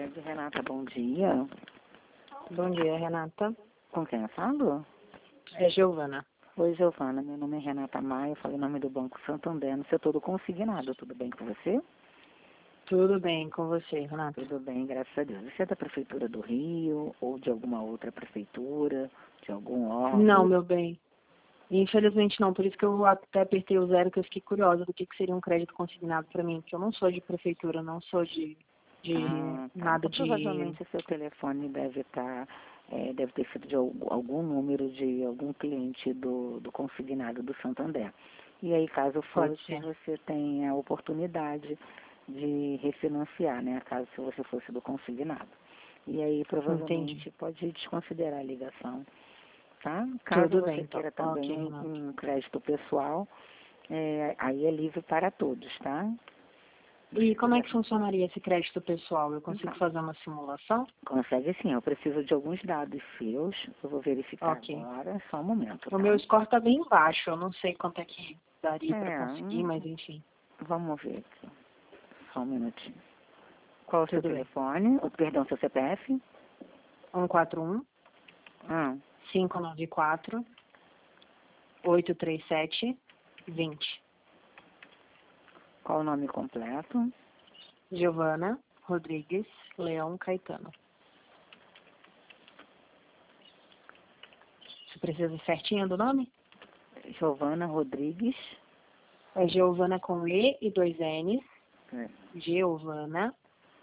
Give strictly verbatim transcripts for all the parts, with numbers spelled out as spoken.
tarde, Renata, bom dia. Bom dia, Renata. Com quem eu falo? É Giovana. Oi, Giovana, meu nome é Renata Maia, eu falo em nome do Banco Santander, no setor do consignado, tudo bem com você? Tudo bem com você, Renata? Tudo bem, graças a Deus. Você é da Prefeitura do Rio ou de alguma outra prefeitura, de algum órgão? Não, meu bem. Infelizmente não, por isso que eu até apertei o zero, que eu fiquei curiosa do que, que seria um crédito consignado para mim, porque eu não sou de prefeitura, não sou de, de Ah, tá. nada Então, de... provavelmente o seu telefone deve estar, é, deve ter sido de algum, algum número de algum cliente do, do consignado do Santander. E aí, caso Pode fosse, ser. você tem a oportunidade de refinanciar, né? Caso se você fosse do consignado. E aí, provavelmente, Entendi. pode desconsiderar a ligação, tá? Caso Tudo você bem, então. queira também Ok, um, Renata. um crédito pessoal, é, aí é livre para todos, tá? E como é que funcionaria esse crédito pessoal? Eu consigo Então, fazer uma simulação? consegue sim, eu preciso de alguns dados seus, eu vou verificar Ok. agora, só um momento, O tá? meu score está bem baixo, eu não sei quanto é que daria para É, conseguir, hum, mas enfim. vamos ver aqui, só um minutinho. Qual o seu Tudo bem. telefone? Oh, perdão, seu C P F? um quatro um, Ah, cinco nove quatro, oito três sete, vinte. qual o nome completo? Giovana Rodrigues Leão Caetano. Você precisa certinho do nome? Giovana Rodrigues. É Giovana com E e dois N's. É, Giovana.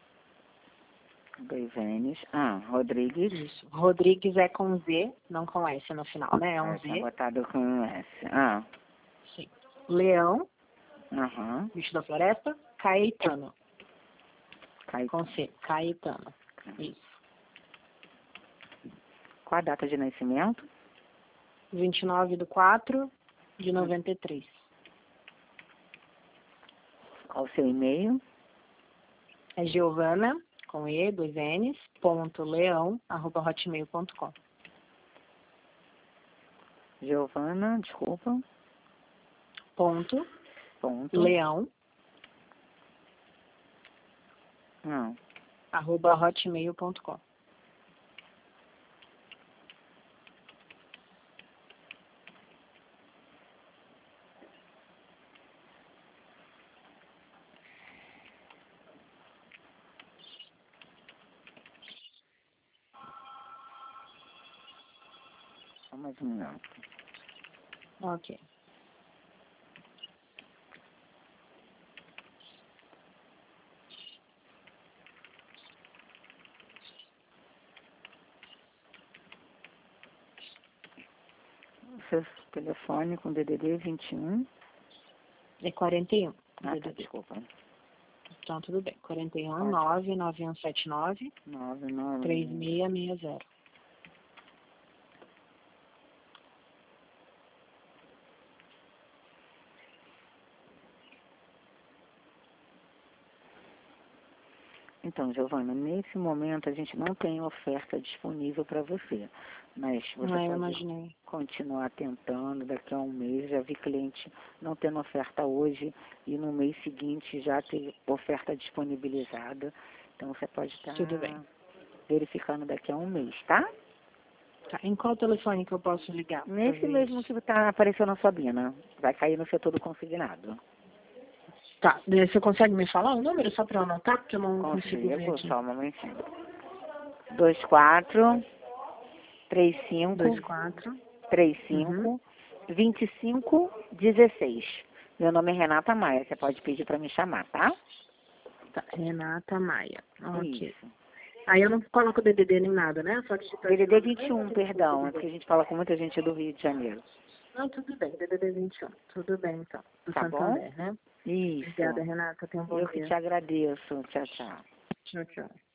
dois N's. Ah, Rodrigues. Isso. Rodrigues é com Z, não com S no final, né? É um É, tinha Z. botado com um S. Ah, Sim. Leão, aham. bicho da floresta, Caetano. Caetano. Com C. Caetano. Isso. Qual a data de nascimento? vinte e nove de quatro de noventa e três. Qual o seu e-mail? É Giovana, com E, dois N's, ponto leão, arroba hotmail ponto com. Giovana, desculpa. Ponto, Ponto. leão, Não. arroba hotmail ponto com. Só mais um minuto. Ok. O seu telefone com D D D vinte e um. É quarenta e um. Ah, D tá, D D. desculpa. Então, tudo bem. quarenta e um, Quatro. nove nove um sete nove, Nove, nove. três seis seis zero. Então, Giovana, nesse momento a gente não tem oferta disponível para você, mas você Ah, eu pode imaginei. continuar tentando. Daqui a um mês, já vi cliente não tendo oferta hoje e no mês seguinte já ter oferta disponibilizada. Então, você pode estar Tudo bem. verificando daqui a um mês, tá? Tá. Em qual telefone que eu posso ligar para Nesse ver mesmo isso? que está aparecendo na sua Bina, vai cair no setor do consignado. Tá. Você consegue me falar o número só para eu anotar? Porque eu não consigo ver Consigo, aqui. só um momentinho. Dois quatro três cinco Dois quatro. três Uhum. cinco vinte e cinco dezesseis. Meu nome é Renata Maia, você pode pedir para me chamar, tá? Tá. Renata Maia. Ok. Isso. Aí eu não coloco D D D nem nada, né? Só digitar D D esse D nome vinte e mesmo, um, tem que ser perdão, é D D D. porque a gente fala com muita gente do Rio de Janeiro. Não, tudo bem. D D D vinte e um. Tudo bem, então. Do Tá bom? Santander, né? Isso. Obrigada, Renata. Tenha um bom Eu que dia. te agradeço. Tchau, tchau. Tchau, tchau.